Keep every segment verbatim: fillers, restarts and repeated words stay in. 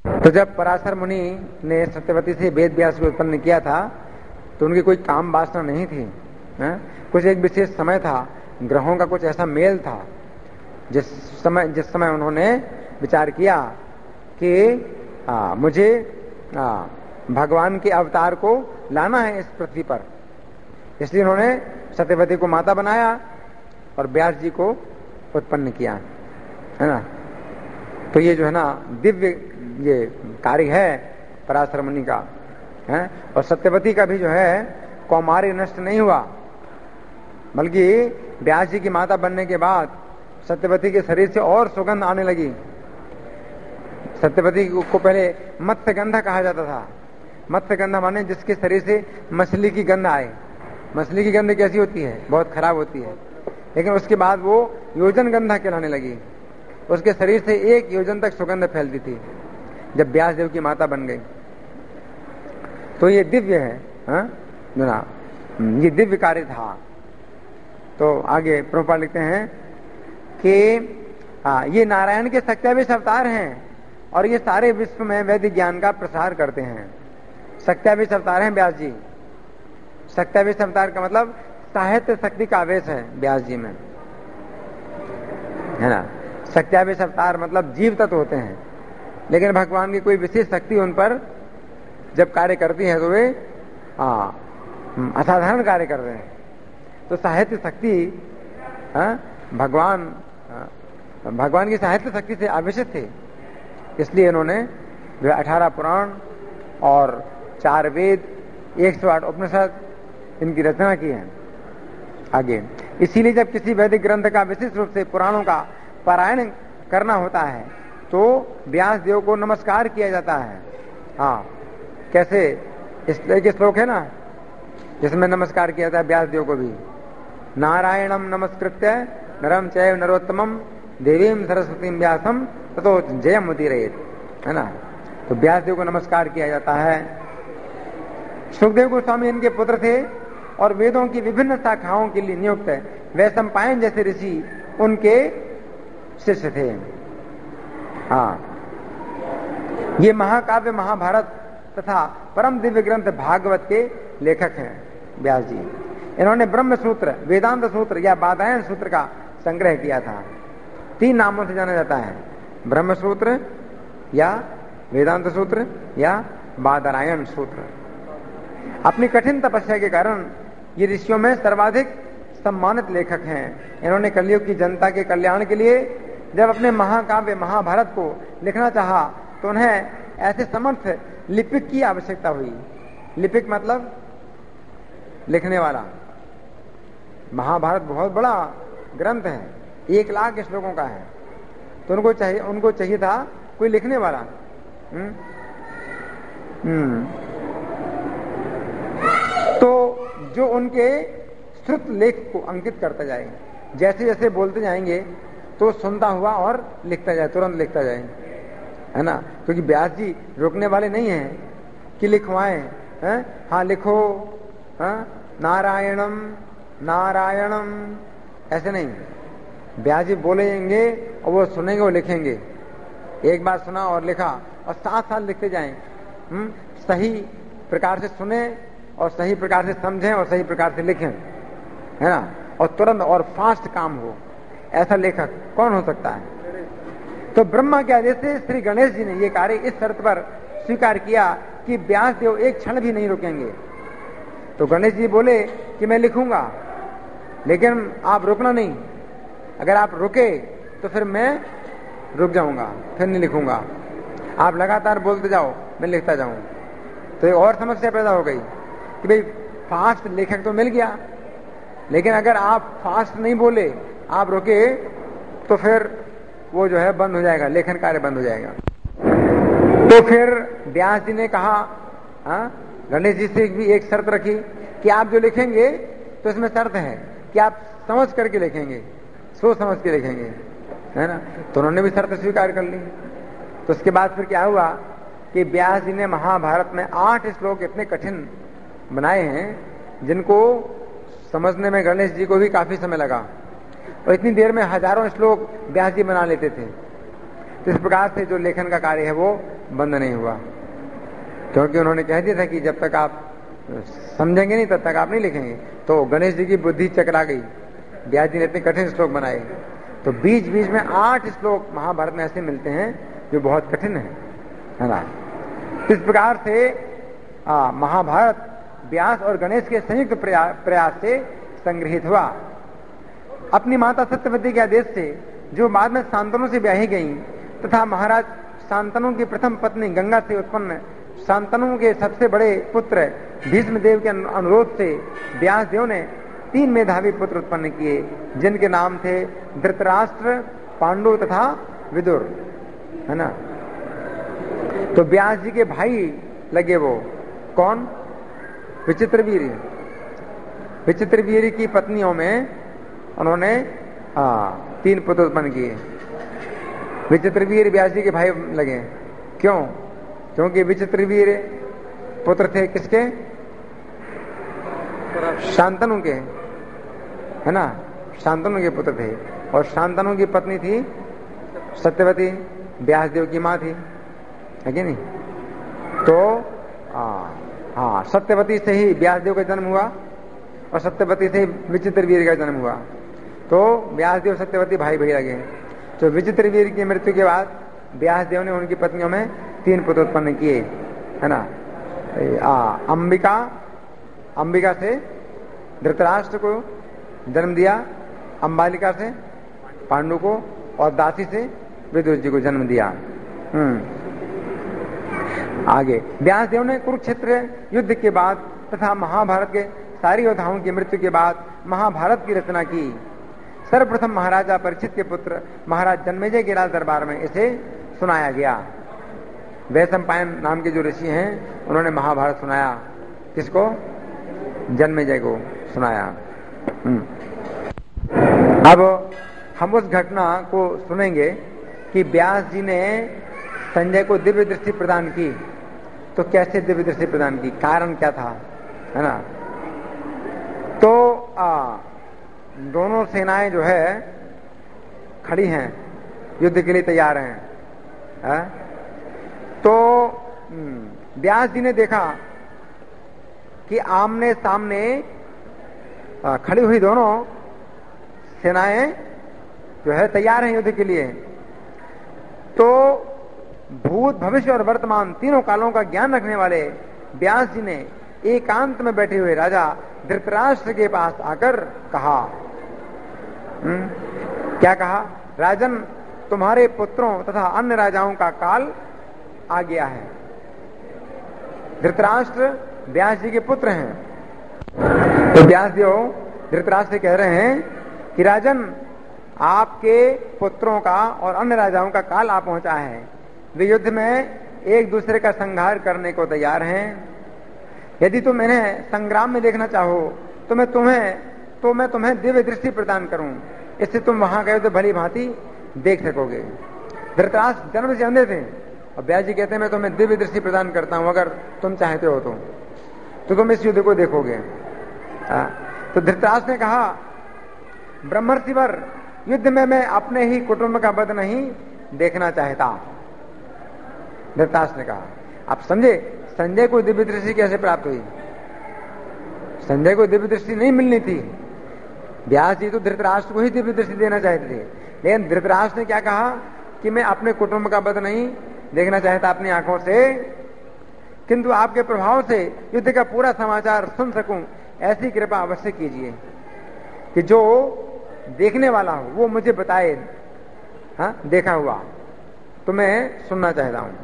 तो जब पराशर मुनि ने सत्यवती से वेद व्यास को उत्पन्न किया था तो उनकी कोई काम वासना नहीं थी, है? कुछ एक विशेष समय था, ग्रहों का कुछ ऐसा मेल था जिस समय जिस समय उन्होंने विचार किया कि आ, मुझे आ, भगवान के अवतार को लाना है इस पृथ्वी पर, इसलिए उन्होंने सत्यवती को माता बनाया और व्यास जी को उत्पन्न किया, है ना। तो ये जो है ना दिव्य ये कार्य है पराशर मुनि का, है। और सत्यवती का भी जो है कौमार्य नष्ट नहीं हुआ, बल्कि व्यास जी की माता बनने के बाद सत्यवती के शरीर से और सुगंध आने लगी। सत्यवती को पहले मत्स्यगंधा कहा जाता था। मत्स्यगंधा माने जिसके शरीर से मछली की गंध आए। मछली की गंध कैसी होती है? बहुत खराब होती है, लेकिन उसके बाद वो योजन गंधा कहलाने लगी। उसके शरीर से एक योजन तक सुगंध फैलती थी जब व्यास देव की माता बन गई। तो ये दिव्य है, हाँ ना, ये दिव्य कार्य था। तो आगे प्रभुपाद लिखते हैं कि हाँ, ये नारायण के सत्यावीस अवतार हैं और ये सारे विश्व में वैदिक ज्ञान का प्रसार करते हैं। सत्यावीस अवतार हैं व्यास जी। सत्यावीस अवतार का मतलब साहित्य शक्ति का आवेश है व्यास जी में, है ना। सत्यावीस अवतार मतलब जीव तत्व होते हैं, लेकिन भगवान की कोई विशेष शक्ति उन पर जब कार्य करती है तो वे हाँ असाधारण कार्य कर रहे हैं। तो साहित्य शक्ति हाँ, भगवान भगवान की साहित्य शक्ति से आवेशित थे, इसलिए इन्होंने जो अठारह पुराण और चार वेद, एक सौ आठ उपनिषद इनकी रचना की है। आगे इसीलिए जब किसी वैदिक ग्रंथ का विशिष्ट रूप से पुराणों का पारायण करना होता है तो व्यास देव को नमस्कार किया जाता है। हाँ, कैसे? इस तरह के श्लोक है ना जिसमें नमस्कार किया जाता है व्यास देव को भी। नारायणम नमस्कृत्य नरम चैव नरोत्तमम देवीम सरस्वतीम व्यासम ततो जयम उदीरयेत्, है ना। तो व्यास देव को नमस्कार किया जाता है। सुखदेव गोस्वामी इनके पुत्र थे और वेदों की विभिन्न शाखाओं के लिए नियुक्त है। वैशंपायन जैसे ऋषि उनके शिष्य थे। हाँ, ये महाकाव्य महाभारत तथा परम दिव्य ग्रंथ भागवत के लेखक हैं व्यास जी। इन्होंने ब्रह्म सूत्र, वेदांत सूत्र या बादरायण सूत्र का संग्रह किया था। तीन नामों से जाना जाता है, ब्रह्म सूत्र या वेदांत सूत्र या बादरायण सूत्र। अपनी कठिन तपस्या के कारण ये ऋषियों में सर्वाधिक सम्मानित लेखक हैं। इन्होंने कलयुग की जनता के कल्याण के लिए जब अपने महाकाव्य महाभारत को लिखना चाहा तो उन्हें ऐसे समर्थ लिपिक की आवश्यकता हुई। लिपिक मतलब लिखने वाला। महाभारत बहुत बड़ा ग्रंथ है, एक लाख श्लोकों का है, तो उनको चाहिए उनको चाहिए था कोई लिखने वाला। हम्म हम्म तो जो उनके श्रुत लेख को अंकित करता जाए, जैसे जैसे बोलते जाएंगे तो सुनता हुआ और लिखता जाए, तुरंत लिखता जाए, है ना। क्योंकि व्यास जी रोकने वाले नहीं हैं कि लिखवाएं, हैं? हाँ लिखो, हाँ नारायणम नारायणम, ऐसे नहीं। व्यास जी बोलेंगे और वो सुनेंगे और लिखेंगे। एक बार सुना और लिखा और साथ साथ लिखते जाएं। हम्म सही प्रकार से सुने और सही प्रकार से समझें और सही प्रकार से लिखें, है ना। और तुरंत और फास्ट काम हो, ऐसा लेखक कौन हो सकता है? तो ब्रह्मा के आदेश से श्री गणेश जी ने ये कार्य इस शर्त पर स्वीकार किया कि व्यास देव एक क्षण भी नहीं रुकेंगे। तो गणेश जी बोले कि मैं लिखूंगा, लेकिन आप रुकना नहीं। अगर आप रुके तो फिर मैं रुक जाऊंगा, फिर नहीं लिखूंगा। आप लगातार बोलते जाओ, मैं लिखता जाऊं। तो एक और समस्या पैदा हो गई कि भाई फास्ट लेखक तो मिल गया, लेकिन अगर आप फास्ट नहीं बोले, आप रुके, तो फिर वो जो है बंद हो जाएगा, लेखन कार्य बंद हो जाएगा। तो फिर व्यास जी ने कहा, हाँ गणेश जी से भी एक शर्त रखी कि आप जो लिखेंगे तो इसमें शर्त है कि आप समझ करके लिखेंगे, सोच समझ के लिखेंगे, है ना। तो उन्होंने भी शर्त स्वीकार कर ली। तो उसके बाद फिर क्या हुआ कि व्यास जी ने महाभारत में आठ श्लोक इतने कठिन बनाए हैं जिनको समझने में गणेश जी को भी काफी समय लगा, और इतनी देर में हजारों श्लोक व्यास जी बना लेते थे। तो इस प्रकार से जो लेखन का कार्य है वो बंद नहीं हुआ, क्योंकि उन्होंने कह दिया था कि जब तक आप समझेंगे नहीं तब तक आप नहीं लिखेंगे। तो गणेश जी की बुद्धि चकरा गई, व्यास जी ने इतने कठिन श्लोक बनाए, तो बीच बीच में आठ श्लोक महाभारत में ऐसे मिलते हैं जो बहुत कठिन है, है ना। इस प्रकार से आ, महाभारत व्यास और गणेश के संयुक्त प्रयास, प्रयास से संग्रहित हुआ। अपनी माता सत्यवती के आदेश से, जो बाद में शांतनु से ब्याही गई, तथा महाराज शांतनु की प्रथम पत्नी गंगा से उत्पन्न शांतनु के सबसे बड़े पुत्र भीष्म देव के अनुरोध से व्यास देव ने तीन मेधावी पुत्र उत्पन्न किए, जिनके नाम थे धृतराष्ट्र, पांडु तथा विदुर, है ना। तो व्यास जी के भाई लगे वो कौन? विचित्रवीर। विचित्रवीर की पत्नियों में उन्होंने हाँ तीन पुत्र उत्पन्न किए। विचित्रवीर व्यास जी के भाई लगे, क्यों? क्योंकि विचित्रवीर पुत्र थे किसके? शांतनु के, है ना। शांतनु के पुत्र थे, और शांतनु की पत्नी थी सत्यवती, व्यासदेव की मां थी, है कि नहीं। तो हाँ हाँ सत्यवती से ही व्यासदेव का जन्म हुआ, और सत्यवती से विचित्रवीर का जन्म हुआ। तो व्यासदेव सत्यवती भाई भाई लगे। तो विचित्रवीर की मृत्यु के बाद व्यासदेव ने उनकी पत्नियों में तीन पुत्र उत्पन्न किए, है ना। अंबिका अंबिका से धृतराष्ट्र को जन्म दिया, अंबालिका से पांडु को, और दासी से विदुर जी को जन्म दिया। हम्म आगे व्यासदेव ने कुरुक्षेत्र युद्ध के बाद तथा महाभारत के सारी योद्धाओं की मृत्यु के बाद महाभारत की रचना की। सर्वप्रथम महाराजा परीक्षित के पुत्र महाराज जन्मेजय के राज दरबार में इसे सुनाया गया। वैशंपायन नाम के जो ऋषि हैं उन्होंने महाभारत सुनाया। किसको? जन्मेजय को सुनाया। अब हम उस घटना को सुनेंगे कि व्यास जी ने संजय को दिव्य दृष्टि प्रदान की। तो कैसे दिव्य दृष्टि प्रदान की, कारण क्या था, है ना। तो आ, दोनों सेनाएं जो है खड़ी हैं, युद्ध के लिए तैयार हैं, है? तो व्यास जी ने देखा कि आमने सामने आ, खड़ी हुई दोनों सेनाएं जो है तैयार हैं युद्ध के लिए। तो भूत, भविष्य और वर्तमान तीनों कालों का ज्ञान रखने वाले व्यास जी ने एकांत में बैठे हुए राजा धृतराष्ट्र के पास आकर कहा, हुँ? क्या कहा? राजन, तुम्हारे पुत्रों तथा अन्य राजाओं का काल आ गया है। धृतराष्ट्र व्यास जी के पुत्र हैं। तो व्यास जी धृतराष्ट्र से कह रहे हैं कि राजन, आपके पुत्रों का और अन्य राजाओं का काल आ पहुंचा है। वे युद्ध में एक दूसरे का संहार करने को तैयार हैं। यदि तुम इन्हें संग्राम में देखना चाहो तो मैं तुम्हें तो मैं तुम्हें दिव्य दृष्टि प्रदान करूं, इससे तुम वहां गए तो भली भांति देख सकोगे। धृतराष्ट्र जन्म से अंधे थे, और व्यास जी कहते हैं मैं तुम्हें दिव्य दृष्टि प्रदान करता हूं, अगर तुम चाहते हो तो, तो तुम इस युद्ध को देखोगे। आ, तो धृतराष्ट्र ने कहा, ब्रह्मर्षिवर, युद्ध में मैं अपने ही कुटुंब का वध नहीं देखना चाहता। धृतराष्ट्र ने कहा। आप समझे संजय को दिव्य दृष्टि कैसे प्राप्त हुई? संजय को दिव्य दृष्टि नहीं मिलनी थी। व्यास जी तो धृतराष्ट्र को ही दिव्य दृष्टि देना चाहते थे, लेकिन धृतराष्ट्र ने क्या कहा कि मैं अपने कुटुंब का वध नहीं देखना चाहता अपनी आंखों से, किंतु आपके प्रभाव से युद्ध का पूरा समाचार सुन सकूं, ऐसी कृपा अवश्य कीजिए कि जो देखने वाला हो वो मुझे बताए। हाँ, देखा हुआ तो मैं सुनना चाहता हूं।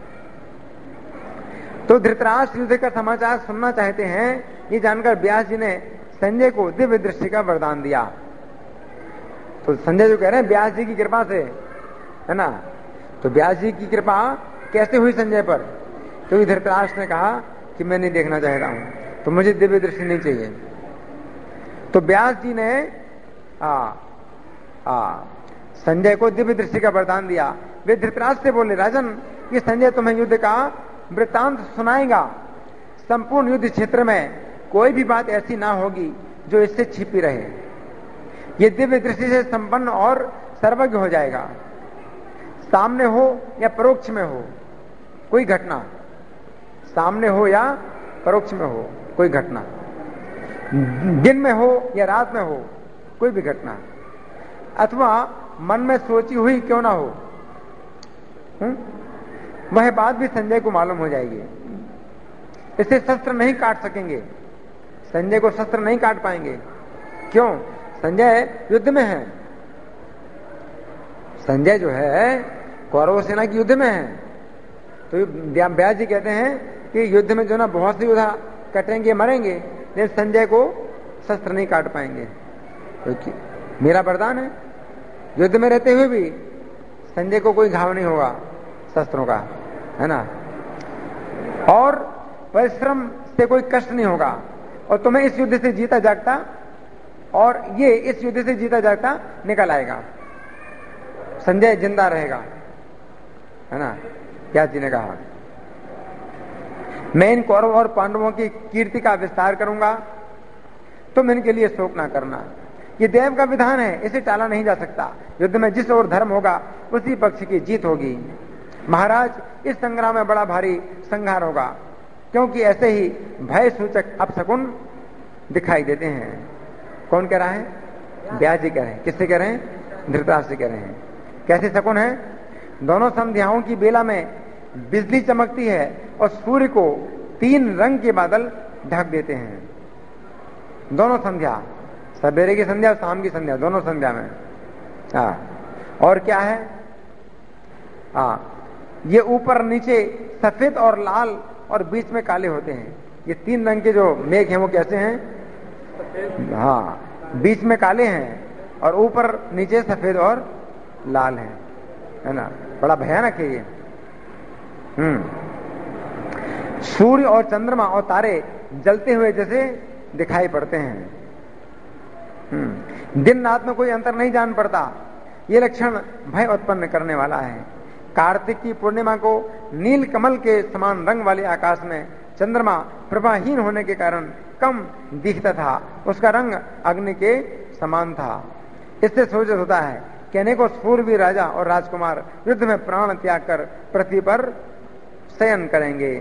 तो धृतराष्ट्र युद्ध का समाचार सुनना चाहते हैं, ये जानकर व्यास जी ने संजय को दिव्य दृष्टि का वरदान दिया। तो संजय जो कह रहे हैं व्यास जी की कृपा से, है ना। तो व्यास जी की कृपा कैसे हुई संजय पर? क्योंकि तो धृतराष्ट्र ने कहा कि मैं नहीं देखना चाहता हूं, तो मुझे दिव्य दृष्टि नहीं चाहिए। तो व्यास जी ने आ, आ, संजय को दिव्य दृष्टि का वरदान दिया। वे धृतराष्ट्र से बोले, राजन, ये संजय तुम्हें युद्ध का वृत्तांत सुनाएगा। संपूर्ण युद्ध क्षेत्र में कोई भी बात ऐसी ना होगी जो इससे छिपी रहे। ये दिव्य दृष्टि से संपन्न और सर्वज्ञ हो जाएगा, सामने हो या परोक्ष में हो। कोई घटना, सामने हो या परोक्ष में हो, कोई घटना, दिन में हो या रात में हो, कोई भी घटना, अथवा मन में सोची हुई क्यों ना हो, हुँ? वह बात भी संजय को मालूम हो जाएगी। इसे शस्त्र नहीं काट सकेंगे, संजय को शस्त्र नहीं काट पाएंगे। क्यों? संजय युद्ध में है, संजय जो है कौरव सेना की युद्ध में है। तो व्यास जी कहते हैं कि युद्ध में जो ना बहुत से योद्धा कटेंगे, मरेंगे, लेकिन संजय को शस्त्र नहीं काट पाएंगे, क्योंकि तो मेरा वरदान है, युद्ध में रहते हुए भी संजय को कोई घाव नहीं होगा शस्त्रों का, है ना। और परिश्रम से कोई कष्ट नहीं होगा, और तुम्हें इस युद्ध से जीता जागता, और ये इस युद्ध से जीता जागता निकल आएगा, संजय जिंदा रहेगा, है ना। व्यास जी ने कहा, मैं इन कौरवों और पांडवों की कीर्ति का विस्तार करूंगा, तुम इनके लिए शोक ना करना। ये देव का विधान है, इसे टाला नहीं जा सकता। युद्ध में जिस ओर धर्म होगा उसी पक्ष की जीत होगी। महाराज, इस संग्राम में बड़ा भारी संहार होगा, क्योंकि ऐसे ही भय सूचक अपशकुन दिखाई देते हैं। कौन कह रहा है? व्यास जी कह रहे हैं। किससे कह रहे हैं? धृतराष्ट्र से कह रहे हैं। कैसे शकुन है? दोनों संध्याओं की बेला में बिजली चमकती है और सूर्य को तीन रंग के बादल ढक देते हैं। दोनों संध्या, सवेरे की संध्या, शाम की संध्या, दोनों संध्या में। हाँ, और क्या है? हाँ, ये ऊपर नीचे सफेद और लाल और बीच में काले होते हैं। ये तीन रंग के जो मेघ हैं वो कैसे हैं? हाँ, बीच में काले हैं और ऊपर नीचे सफेद और लाल हैं, है ना। बड़ा भयानक है ये। हम्म सूर्य और चंद्रमा और तारे जलते हुए जैसे दिखाई पड़ते हैं। हम्म दिन रात में कोई अंतर नहीं जान पड़ता। ये लक्षण भय उत्पन्न करने वाला है। कार्तिक की पूर्णिमा को नील कमल के समान रंग वाले आकाश में चंद्रमा प्रभाहीन होने के कारण कम दिखता था, उसका रंग अग्नि के समान था। इससे सूचित होता है कि अनेकों सूरवीर राजा और राजकुमार युद्ध में प्राण त्याग कर पृथ्वी पर शयन करेंगे।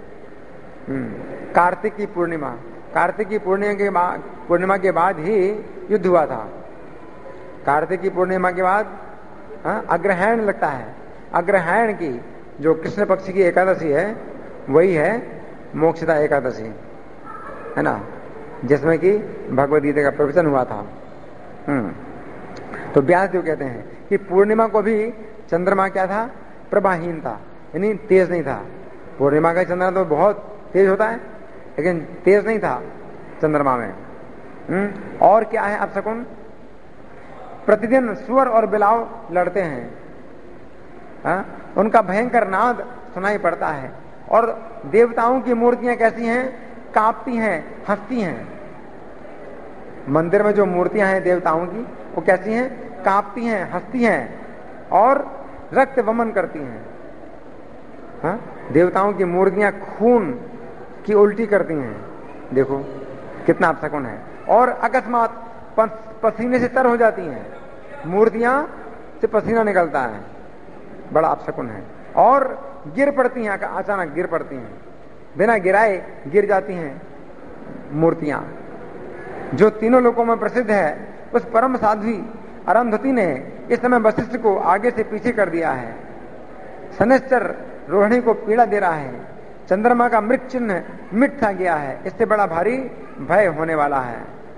कार्तिक की पूर्णिमा, कार्तिक की पूर्णिमा के बाद पूर्णिमा के बाद ही युद्ध हुआ था। कार्तिक की पूर्णिमा के बाद अग्रहायण लगता है। अग्रहायण की जो कृष्ण पक्ष की एकादशी है वही है मोक्षदा एकादशी, है ना, जिसमें कि भगवद गीता का प्रवचन हुआ था। हम्म तो व्यास देव कहते हैं कि पूर्णिमा को भी चंद्रमा क्या था? प्रभाहीन था, यानी तेज नहीं था। पूर्णिमा का चंद्रमा तो बहुत तेज होता है, लेकिन तेज नहीं था चंद्रमा में। हम्म और क्या है अपशकुन? प्रतिदिन सुअर और बिलाव लड़ते हैं। हा? उनका भयंकर नाद सुनाई पड़ता है। और देवताओं की मूर्तियां कैसी हैं? कांपती हैं, हंसती हैं। मंदिर में जो मूर्तियां हैं देवताओं की वो कैसी हैं? कांपती हैं, हंसती हैं और रक्त वमन करती हैं। हा? देवताओं की मूर्तियां खून की उल्टी करती हैं। देखो कितना अपशकुन है। और अकस्मात पसीने से तर हो जाती हैं, मूर्तियां से पसीना निकलता है, बड़ा अपशकुन है। और गिर पड़ती हैं, अचानक गिर पड़ती हैं, बिना गिराए गिर जाती हैं मूर्तियां। जो तीनों लोकों में प्रसिद्ध है उस परम साध्वी अरुंधति ने इस समय वशिष्ठ को आगे से पीछे कर दिया है। शनिश्चर रोहिणी को पीड़ा दे रहा है। चंद्रमा का मृत चिन्ह मिट सा गया है। इससे बड़ा भारी भय होने वाला है।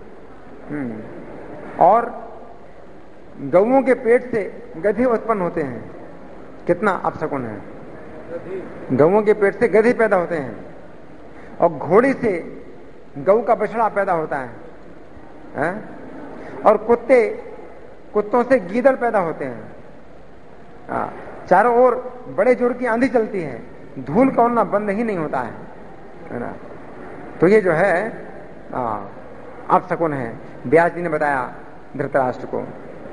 और गौओं के पेट से गधे उत्पन्न होते हैं। कितना अपशकुन है। गौओं के पेट से गधे पैदा होते हैं और घोड़ी से गऊ का बछड़ा पैदा होता है, है? और कुत्ते कुत्तों से गीदड़ पैदा होते हैं। आ, चारों ओर बड़े जोर की आंधी चलती है, धूल का उड़ना बंद ही नहीं होता है, है ना। तो ये जो है अपशकुन है। व्यास जी ने बताया धृतराष्ट्र को।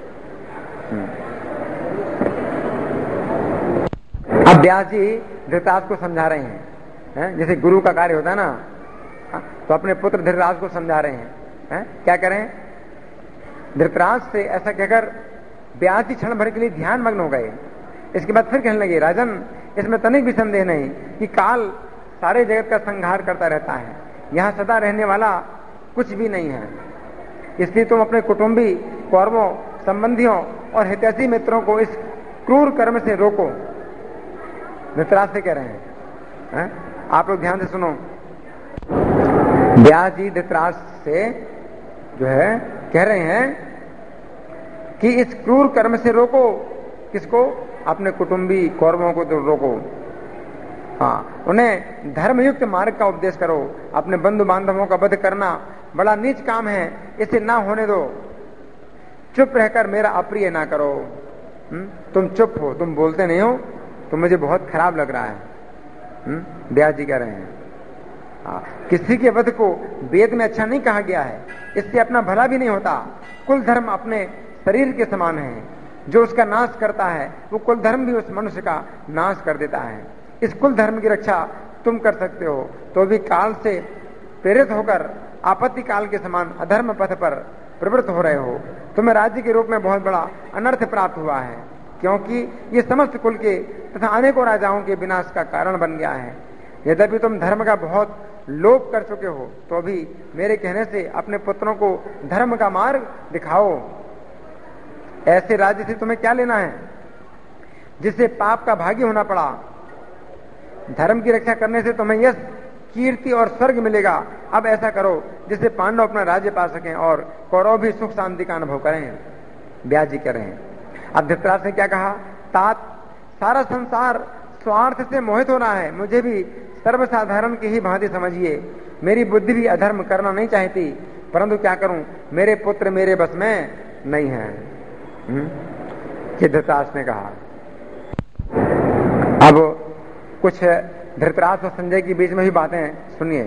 अब व्यास जी धृतराष्ट्र को समझा रहे हैं, है? जैसे गुरु का कार्य होता है ना, तो अपने पुत्र धृतराष्ट्र को समझा रहे हैं, है? क्या करें? धृतराष्ट्र से ऐसा कहकर व्यास जी क्षण भर के लिए ध्यान मग्न हो गए। इसके बाद फिर कहने लगे, राजन, इसमें तनिक भी संदेह नहीं कि काल सारे जगत का संहार करता रहता है, यहां सदा रहने वाला कुछ भी नहीं है। इसलिए तुम अपने कुटुंबी, कौरवों, संबंधियों और हितैषी मित्रों को इस क्रूर कर्म से रोको। धृतराष्ट्र से कह रहे हैं, है? आप लोग ध्यान से सुनो। व्यास जी धृतराष्ट्र से जो है कह रहे हैं कि इस क्रूर कर्म से रोको। किसको? अपने कुटुंबी कौरवों को तो रोको। हाँ, उन्हें धर्मयुक्त मार्ग का उपदेश करो। अपने बंधु बांधवों का वध करना बड़ा नीच काम है, इसे ना होने दो। चुप रहकर मेरा अप्रिय ना करो। हुँ? तुम चुप हो, तुम बोलते नहीं हो, तो मुझे बहुत खराब लग रहा है। व्यास जी कह रहे हैं हाँ, किसी के वध को वेद में अच्छा नहीं कहा गया है, इससे अपना भला भी नहीं होता। कुल धर्म अपने शरीर के समान है, जो उसका नाश करता है वो कुल धर्म भी उस मनुष्य का नाश कर देता है। इस कुल धर्म की रक्षा तुम कर सकते हो, तो भी काल से प्रेरित होकर आपत्ति काल के समान अधर्म पथ पर प्रवृत्त हो रहे हो। तुम्हें राज्य के रूप में बहुत बड़ा अनर्थ प्राप्त हुआ है, क्योंकि ये समस्त कुल के तथा अनेकों राजाओं के विनाश का कारण बन गया है। यद्यपि तुम धर्म का बहुत लोभ कर चुके हो, तो भी मेरे कहने से अपने पुत्रों को धर्म का मार्ग दिखाओ। ऐसे राज्य से तुम्हें क्या लेना है जिससे पाप का भागी होना पड़ा? धर्म की रक्षा करने से तुम्हें यश, कीर्ति और स्वर्ग मिलेगा। अब ऐसा करो जिससे पांडव अपना राज्य पा सकें और कौरव भी सुख शांति का अनुभव करें। व्यास जी कह रहे हैं। अब धृतराष्ट्र ने क्या कहा? तात, सारा संसार स्वार्थ से मोहित हो रहा है, मुझे भी सर्वसाधारण की ही भांति समझिए। मेरी बुद्धि भी अधर्म करना नहीं चाहती, परंतु क्या करूं, मेरे पुत्र मेरे बस में नहीं है। धृतराष्ट्र ने कहा। अब कुछ धृतराष्ट्र और संजय के बीच में ही बातें सुनिए।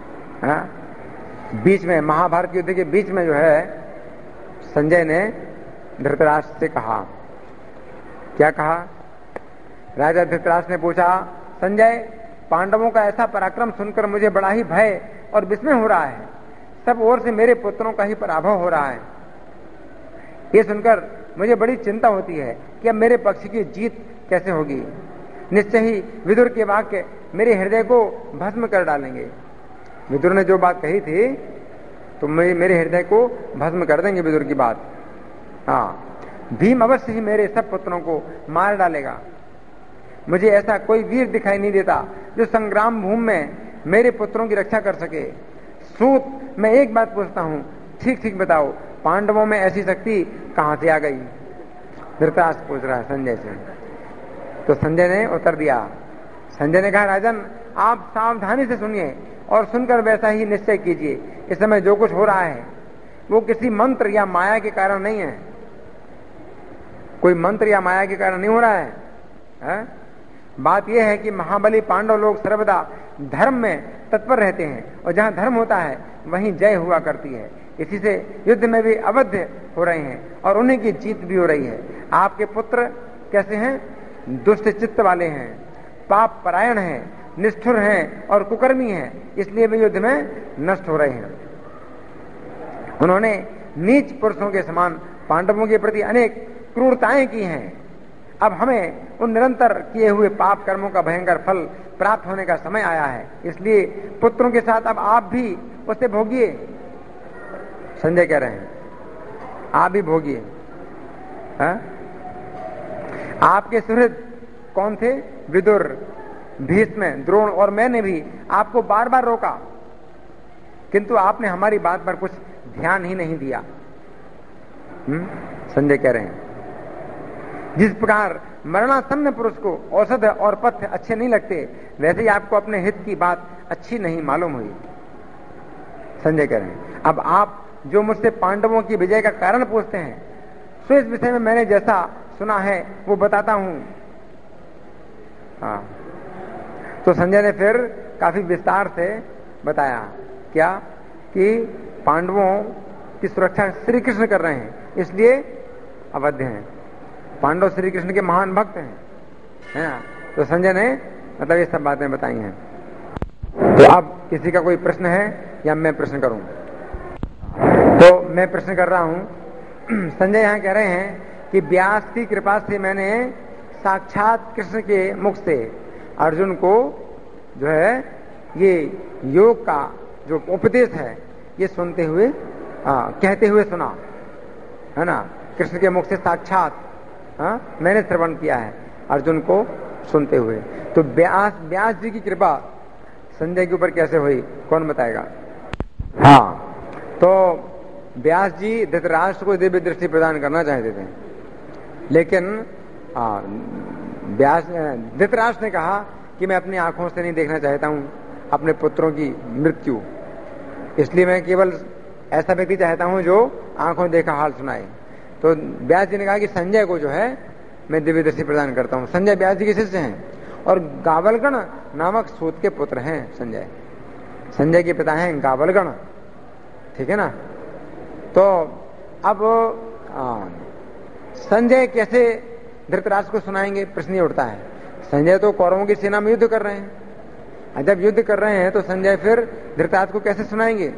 बीच में महाभारत युद्ध के बीच में जो है संजय ने धृतराष्ट्र से कहा, क्या कहा? राजा धृतराष्ट्र ने पूछा, संजय, पांडवों का ऐसा पराक्रम सुनकर मुझे बड़ा ही भय और विस्मय हो रहा है। सब ओर से मेरे पुत्रों का ही पराभव हो रहा है। ये सुनकर मुझे बड़ी चिंता होती है कि अब मेरे पक्ष की जीत कैसे होगी। निश्चय ही विदुर के वाक्य मेरे हृदय को भस्म कर डालेंगे। विदुर ने जो बात कही थी तो मेरे हृदय को भस्म कर देंगे विदुर की बात। हाँ, भीम अवश्य ही मेरे सब पुत्रों को मार डालेगा। मुझे ऐसा कोई वीर दिखाई नहीं देता जो संग्राम भूमि में मेरे पुत्रों की रक्षा कर सके। सूत, मैं एक बात पूछता हूं, ठीक ठीक बताओ, पांडवों में ऐसी शक्ति कहां से आ गई? धृतराष्ट्र पूछ रहा है संजय से। तो संजय ने उत्तर दिया। संजय ने कहा, राजन, आप सावधानी से सुनिए और सुनकर वैसा ही निश्चय कीजिए। इस समय जो कुछ हो रहा है वो किसी मंत्र या माया के कारण नहीं है। कोई मंत्र या माया के कारण नहीं हो रहा है, है? बात यह है कि महाबली पांडव लोग सर्वदा धर्म में तत्पर रहते हैं, और जहां धर्म होता है वहीं जय हुआ करती है। इसी से युद्ध में भी अवध्य हो रहे हैं और उन्हीं की जीत भी हो रही है। आपके पुत्र कैसे हैं? दुष्ट चित्त वाले हैं, पाप परायण हैं, निष्ठुर हैं और कुकर्मी हैं, इसलिए वे युद्ध में नष्ट हो रहे हैं। उन्होंने नीच पुरुषों के समान पांडवों के प्रति अनेक क्रूरताएं की हैं। अब हमें उन निरंतर किए हुए पाप कर्मों का भयंकर फल प्राप्त होने का समय आया है, इसलिए पुत्रों के साथ अब आप भी उसे भोगिए। संजय कह रहे हैं, आप भी भोगिए। आपके सुहृद कौन थे? विदुर, भीष्म, द्रोण और मैंने भी आपको बार बार रोका, किंतु आपने हमारी बात पर कुछ ध्यान ही नहीं दिया। हुँ? संजय कह रहे हैं, जिस प्रकार मरणासन्न पुरुष को औषध और पथ्य अच्छे नहीं लगते, वैसे ही आपको अपने हित की बात अच्छी नहीं मालूम हुई। संजय कह रहे हैं, अब आप जो मुझसे पांडवों की विजय का कारण पूछते हैं, सो इस विषय में मैंने जैसा सुना है वो बताता हूं। हाँ, तो संजय ने फिर काफी विस्तार से बताया, क्या कि पांडवों की सुरक्षा श्री कृष्ण कर रहे हैं, इसलिए अवध्य हैं। पांडव श्री कृष्ण के महान भक्त हैं, है ना? तो संजय ने मतलब ये सब बातें बताई हैं। तो अब किसी का कोई प्रश्न है या मैं प्रश्न करूं? तो मैं प्रश्न कर रहा हूं। संजय यहां कह रहे हैं कि व्यास की कृपा से मैंने साक्षात कृष्ण के मुख से अर्जुन को जो है ये योग का जो उपदेश है ये सुनते हुए आ, कहते हुए सुना, है ना। कृष्ण के मुख से साक्षात हाँ मैंने श्रवण किया है अर्जुन को सुनते हुए। तो व्यास व्यास जी की कृपा संजय के ऊपर कैसे हुई, कौन बताएगा? हाँ, तो व्यास जी धृतराष्ट्र को दिव्य दृष्टि प्रदान करना चाहते थे, लेकिन व्यास धृतराष्ट्र ने कहा कि मैं अपनी आंखों से नहीं देखना चाहता हूं अपने पुत्रों की मृत्यु, इसलिए मैं केवल ऐसा व्यक्ति चाहता हूं जो आंखों देखा हाल सुनाए। तो व्यास जी ने कहा कि संजय को जो है मैं दिव्य दृष्टि प्रदान करता हूं। संजय व्यास जी के शिष्य हैं और गावलगण नामक सूत के पुत्र हैं संजय। संजय के पिता हैं गावलगण, ठीक है ना। तो अब आ, संजय कैसे धृतराष्ट्र को सुनाएंगे, प्रश्न ये उठता है। संजय तो कौरवों की सेना में युद्ध कर रहे हैं, जब युद्ध कर रहे हैं तो संजय फिर धृतराष्ट्र को कैसे सुनाएंगे?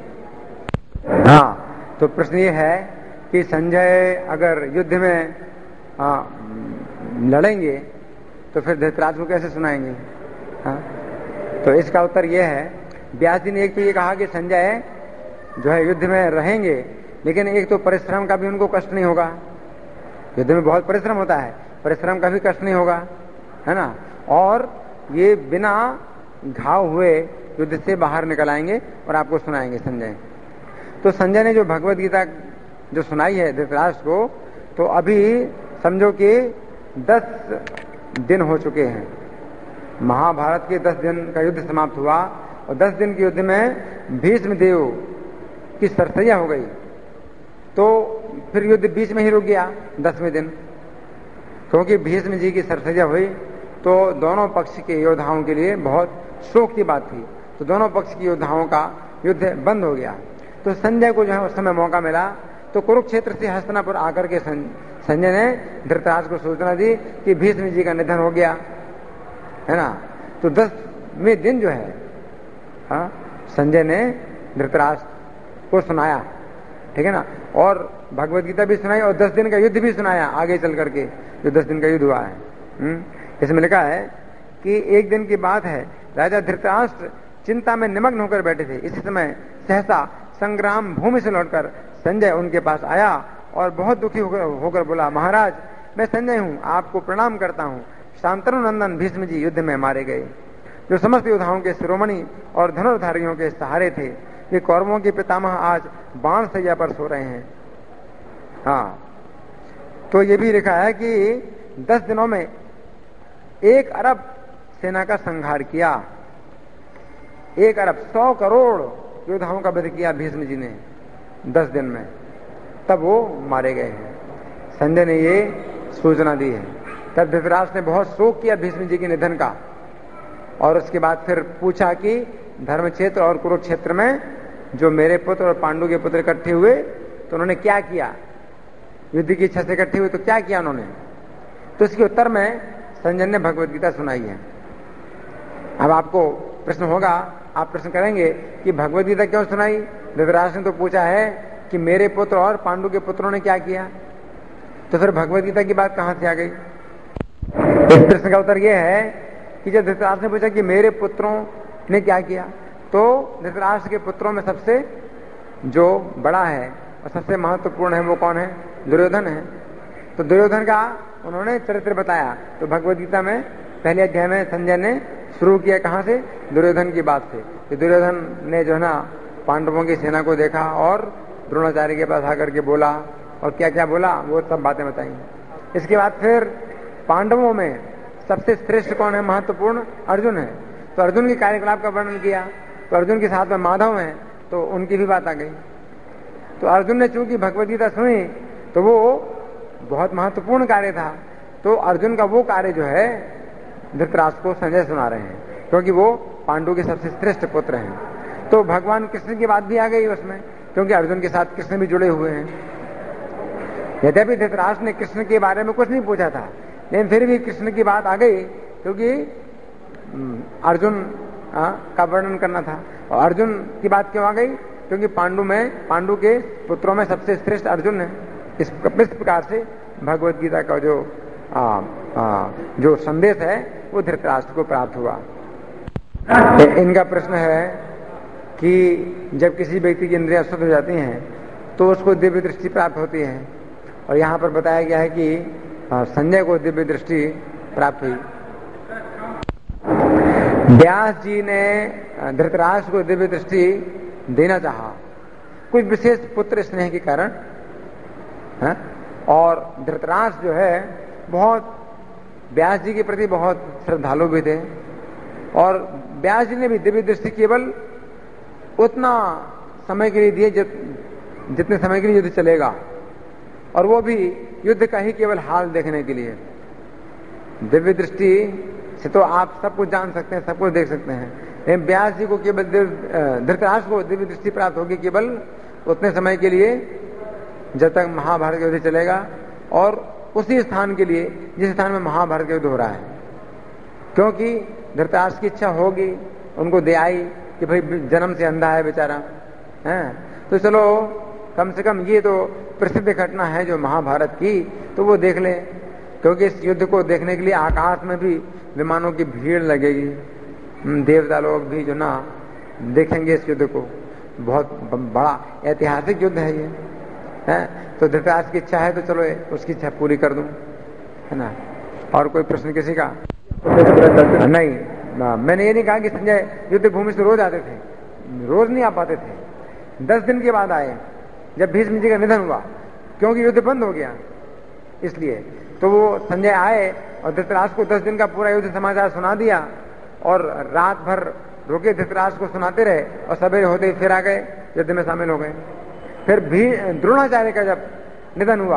हाँ, तो प्रश्न ये है कि संजय अगर युद्ध में आ, लड़ेंगे तो फिर धृतराष्ट्र को कैसे सुनाएंगे? हाँ, तो इसका उत्तर यह है, व्यास जी ने एक तो ये कहा कि संजय जो है युद्ध में रहेंगे, लेकिन एक तो परिश्रम का भी उनको कष्ट नहीं होगा, युद्ध में बहुत परिश्रम होता है, परिश्रम का भी कष्ट नहीं होगा, है ना। और ये बिना घाव हुए युद्ध से बाहर निकल आएंगे और आपको सुनाएंगे संजय। तो संजय ने जो भगवत गीता जो सुनाई है धृतराष्ट्र को, तो अभी समझो कि दस दिन हो चुके हैं, महाभारत के दस दिन का युद्ध समाप्त हुआ और दस दिन के युद्ध में भीष्म देव की सरसैया हो गई, तो फिर युद्ध बीच में ही रुक गया दसवें दिन, क्योंकि भीष्म जी की सरसैया हुई तो दोनों पक्ष के योद्धाओं के लिए बहुत शोक की बात थी, तो दोनों पक्ष के योद्धाओं का युद्ध बंद हो गया। तो संजय को जो है उस समय मौका मिला, तो कुरुक्षेत्र से हस्तिनापुर आकर के संजय ने धृतराष्ट्र को सूचना दी कि भीष्म जी का निधन हो गया, है ना। तो दसवें दिन जो है हाँ, संजय ने धृतराष्ट्र को सुनाया, ठीक है ना, और भगवत गीता भी सुनाई और दस दिन का युद्ध भी सुनाया आगे चल करके, जो दस दिन का युद्ध हुआ है। हुँ? इसमें लिखा है कि एक दिन की बात है, राजा धृतराष्ट्र चिंता में निमग्न होकर बैठे थे। इस समय सहसा संग्राम भूमि से लौटकर संजय उनके पास आया और बहुत दुखी होकर होकर बोला, महाराज मैं संजय हूँ, आपको प्रणाम करता हूँ। शांतनु नंदन भीष्म जी युद्ध में मारे गए, जो समस्त योद्धाओं के शिरोमणि और धनुर्धारियों के सहारे थे। ये कौरवों के पितामह आज बाण सैया पर सो रहे हैं। हाँ, तो ये भी लिखा है कि दस दिनों में एक अरब सेना का संहार किया, एक अरब सौ करोड़ योद्धाओं का वध किया भीष्म जी ने दस दिन में, तब वो मारे गए हैं। संजय ने ये सूचना दी है। तब धृतराष्ट्र ने बहुत शोक किया भीष्म जी के निधन का, और उसके बाद फिर पूछा कि धर्म क्षेत्र और कुरुक्षेत्र में जो मेरे पुत्र और पांडु के पुत्र इकट्ठे हुए तो उन्होंने क्या किया, युद्ध की इच्छा से इकट्ठे हुए तो क्या किया उन्होंने। तो इसके उत्तर में संजय ने भगवत गीता सुनाई है। अब आपको प्रश्न होगा, आप प्रश्न करेंगे कि भगवत गीता क्यों सुनाई? धृतराष्ट्र ने तो पूछा है कि मेरे पुत्र और पांडु के पुत्रों ने क्या किया, तो फिर भगवत गीता की बात कहां से आ गई? इस प्रश्न का उत्तर यह है कि जब धृतराष्ट्र ने पूछा कि मेरे पुत्रों ने क्या किया, तो धृतराष्ट्र के पुत्रों में सबसे जो बड़ा है और सबसे महत्वपूर्ण है वो कौन है? दुर्योधन है। तो दुर्योधन का उन्होंने चरित्र बताया। तो भगवत गीता में पहले अध्याय में संजय ने शुरू किया कहां से? दुर्योधन की बात से, कि दुर्योधन ने जो है ना पांडवों की सेना को देखा और द्रोणाचार्य के पास आकर के बोला, और क्या क्या बोला वो सब बातें बताई। इसके बाद फिर पांडवों में सबसे श्रेष्ठ कौन है, महत्वपूर्ण? अर्जुन है। तो अर्जुन के कार्यकलाप का वर्णन किया। तो अर्जुन के साथ में माधव हैं, तो उनकी भी बात आ गई। तो अर्जुन ने चूंकि भगवत गीता सुनी तो वो बहुत महत्वपूर्ण कार्य था, तो अर्जुन का वो कार्य जो है धृतराष्ट्र को संजय सुना रहे हैं, क्योंकि वो पांडु के सबसे श्रेष्ठ पुत्र हैं। तो भगवान कृष्ण की बात भी आ गई उसमें, क्योंकि अर्जुन के साथ कृष्ण भी जुड़े हुए हैं। यद्यपि धृतराष्ट्र ने कृष्ण के बारे में कुछ नहीं पूछा था, लेकिन फिर भी कृष्ण की बात आ गई, क्योंकि अर्जुन का वर्णन करना था। और अर्जुन की बात क्यों आ गई? क्योंकि पांडु में पांडु के पुत्रों में सबसे श्रेष्ठ अर्जुन है। इस प्रकार से भगवत गीता का जो आ, आ, जो संदेश है वो धृतराष्ट्र को प्राप्त हुआ। इनका प्रश्न है कि जब किसी व्यक्ति की इंद्रियां शुद्ध हो जाती हैं तो उसको दिव्य दृष्टि प्राप्त होती है, और यहाँ पर बताया गया है कि संजय को दिव्य दृष्टि प्राप्त हुई। व्यास जी ने धृतराष्ट्र को दिव्य दृष्टि देना चाहा, कुछ विशेष पुत्र स्नेह के कारण है? और धृतराष्ट्र जो है बहुत व्यास जी के प्रति बहुत श्रद्धालु भी थे, और व्यास जी ने भी दिव्य दृष्टि केवल उतना समय के लिए दिए जित, जितने समय के लिए युद्ध चलेगा, और वो भी युद्ध का ही केवल हाल देखने के लिए। दिव्य दृष्टि से तो आप सब कुछ जान सकते हैं, सब कुछ देख सकते हैं, लेकिन व्यास जी को केवल धृतराष्ट्र को दिव्य दृष्टि प्राप्त होगी केवल उतने समय के लिए जब तक महाभारत का युद्ध चलेगा, और उसी स्थान के लिए जिस स्थान में महाभारत का युद्ध हो रहा है। क्योंकि धृतराष्ट्र की इच्छा होगी, उनको दे आई कि भाई जन्म से अंधा है बेचारा है, तो चलो कम से कम ये तो प्रसिद्ध घटना है जो महाभारत की, तो वो देख ले, क्योंकि इस युद्ध को देखने के लिए आकाश में भी विमानों की भीड़ लगेगी, देवता लोग भी जो ना देखेंगे इस युद्ध को, बहुत बड़ा ऐतिहासिक युद्ध है ये है। तो धृतराष्ट्र की इच्छा है तो चलो उसकी इच्छा पूरी कर दूं, है ना। और कोई प्रश्न किसी का? नहीं, मैंने ये नहीं कहा कि संजय युद्ध भूमि से रोज आते थे, रोज नहीं आ पाते थे, दस दिन के बाद आए जब भीष्म जी का निधन हुआ, क्योंकि युद्ध बंद हो गया इसलिए। तो वो संजय आए और धृतराष्ट्र को दस दिन का पूरा युद्ध समाचार सुना दिया, और रात भर रुके धृतराष्ट्र को सुनाते रहे, और सवेरे होते ही फिर आ गए युद्ध में शामिल हो गए। फिर भी द्रोणाचार्य का जब निधन हुआ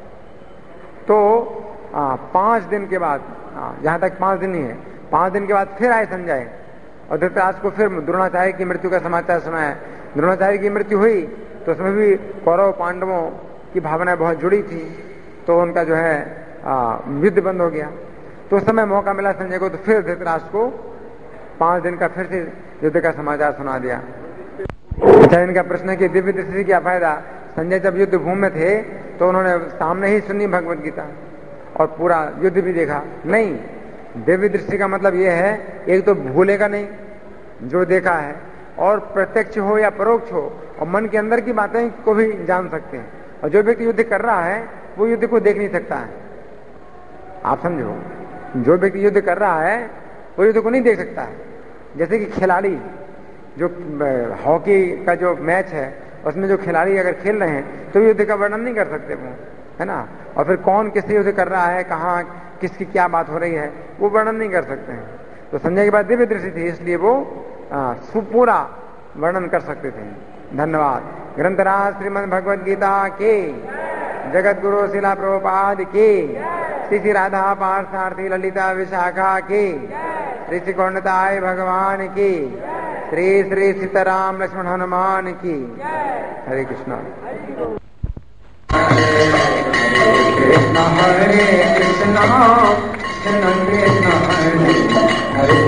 तो आ, पांच दिन के बाद, जहां तक पांच दिन ही है, पांच दिन के बाद फिर आए संजय, और धृतराष्ट्र को फिर द्रोणाचार्य की मृत्यु का समाचार सुनाया। द्रोणाचार्य की मृत्यु हुई तो उसमें भी कौरव पांडवों की भावनाएं बहुत जुड़ी थी, तो उनका जो है युद्ध बंद हो गया। तो उस समय मौका मिला संजय को, तो फिर धृतराष्ट्र को पांच दिन का फिर से युद्ध का समाचार सुना दिया। अच्छा, इनका प्रश्न है कि दिव्य दृष्टि से क्या फायदा? संजय जब युद्ध भूमि में थे तो उन्होंने सामने ही सुनी भगवत गीता और पूरा युद्ध भी देखा। नहीं, दिव्य दृष्टि का मतलब यह है, एक तो भूलेगा नहीं जो देखा है, और प्रत्यक्ष हो या परोक्ष हो, और मन के अंदर की बातें को भी जान सकते हैं। और जो व्यक्ति युद्ध कर रहा है वो युद्ध को देख नहीं सकता है, आप समझो। जो व्यक्ति युद्ध कर रहा है वो युद्ध को नहीं देख सकता है। जैसे कि खिलाड़ी, जो हॉकी का जो मैच है उसमें जो खिलाड़ी अगर खेल रहे हैं तो युद्ध का वर्णन नहीं कर सकते वो, है ना। और फिर कौन किससे युद्ध कर रहा है, कहाँ किसकी क्या बात हो रही है, वो वर्णन नहीं कर सकते हैं। तो संजय के बाद दिव्य दृष्टि थी, इसलिए वो पूरा वर्णन कर सकते थे। धन्यवाद। ग्रंथराज श्रीमद् भगवद गीता के, जगत गुरु शिला प्रभुपाद के, श्री श्री राधा पार्थार्थी ललिता विशाखा के, श्री श्री गौणताय भगवान की, श्री श्री सीताराम लक्ष्मण हनुमान की। हरे कृष्णा। कृष्ण हरे कृष्णा कृष्ण कृष्ण हरे हरे,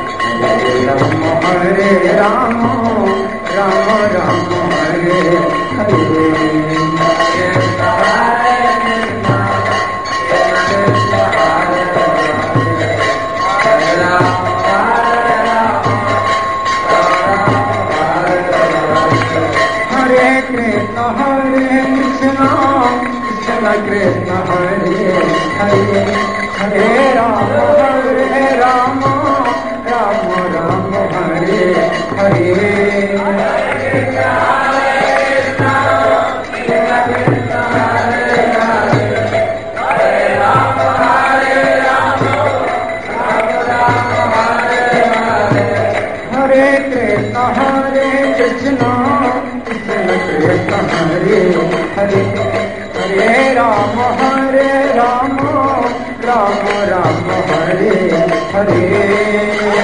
हरे राम राम राम हरे हरे। कृष्ण हरे हरे, हरे राम हरे राम राम राम हरे हरे। हरे राम हरे राम राम राम हरे हरे।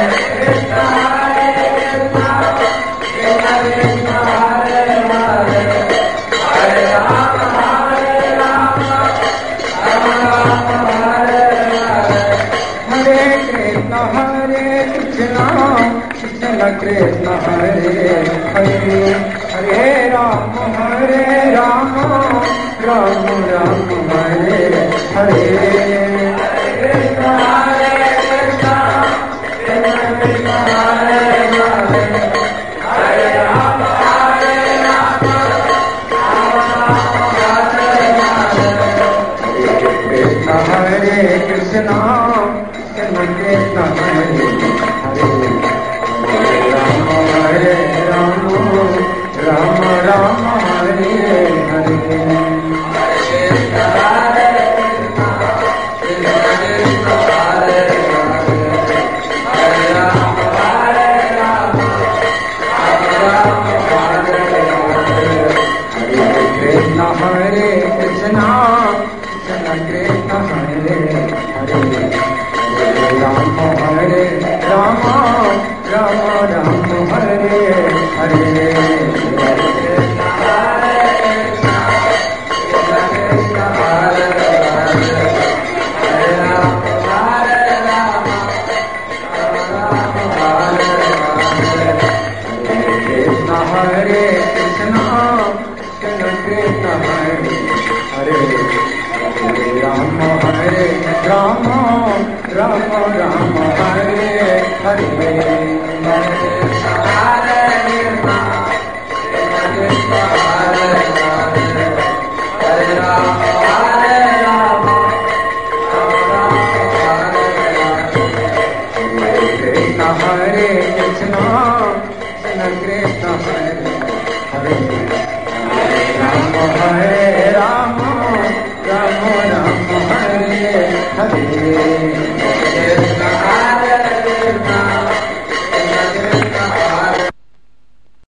कृष्ण हरे हरे, हरे राम हरे राम राम राम हरे हरे। हरे राम राम राम हरे हरे हरे कृष्ण कृष्ण कृष्ण हरे हरे राम हरे